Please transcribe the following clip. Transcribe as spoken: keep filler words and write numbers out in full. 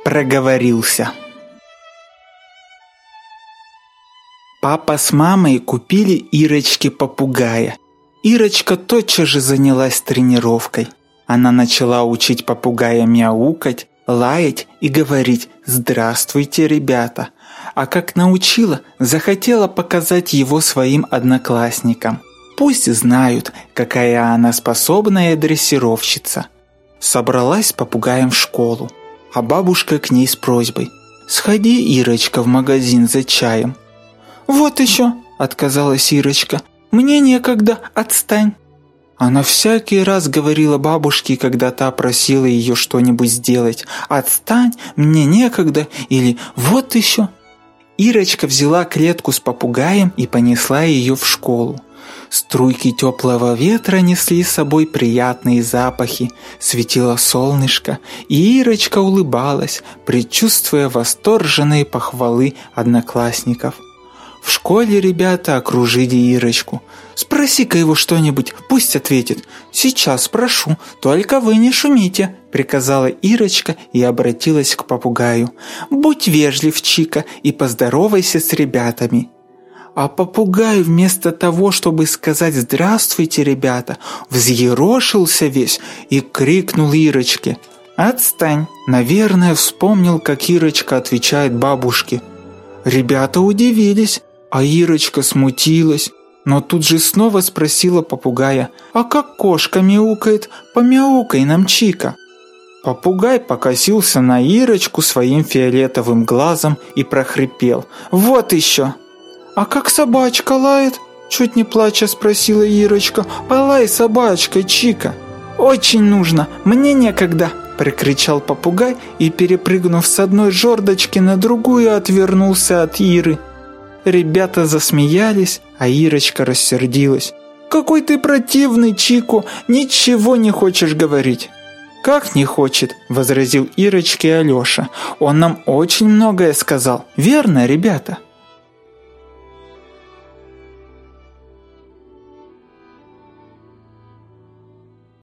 проговорился. Папа с мамой купили Ирочке попугая. Ирочка тотчас же занялась тренировкой. Она начала учить попугая мяукать, лаять и говорить «Здравствуйте, ребята!», а как научила, захотела показать его своим одноклассникам. Пусть знают, какая она способная дрессировщица. Собралась с попугаем в школу, а бабушка к ней с просьбой: «Сходи, Ирочка, в магазин за чаем». «Вот еще», — отказалась Ирочка, — «мне некогда, отстань». Она всякий раз говорила бабушке, когда та просила ее что-нибудь сделать: «Отстань, мне некогда» или «Вот еще». Ирочка взяла клетку с попугаем и понесла ее в школу. Струйки теплого ветра несли с собой приятные запахи, светило солнышко, и Ирочка улыбалась, предчувствуя восторженные похвалы одноклассников. В школе ребята окружили Ирочку. «Спроси-ка его что-нибудь, пусть ответит». «Сейчас спрошу, только вы не шумите», — приказала Ирочка и обратилась к попугаю. «Будь вежлив, Чика, и поздоровайся с ребятами». А попугай вместо того, чтобы сказать «Здравствуйте, ребята», взъерошился весь и крикнул Ирочке: «Отстань!». Наверное, вспомнил, как Ирочка отвечает бабушке. Ребята удивились, а Ирочка смутилась, но тут же снова спросила попугая: «А как кошка мяукает? Помяукай нам, Чика». Попугай покосился на Ирочку своим фиолетовым глазом и прохрипел: «Вот еще!». «А как собачка лает?» – чуть не плача спросила Ирочка. «Полай собачкой, Чика». «Очень нужно, мне некогда», – прокричал попугай и, перепрыгнув с одной жердочки на другую, отвернулся от Иры. Ребята засмеялись, а Ирочка рассердилась. «Какой ты противный, Чику, ничего не хочешь говорить». «Как не хочет?» – возразил Ирочке Алеша. «Он нам очень многое сказал. Верно, ребята?»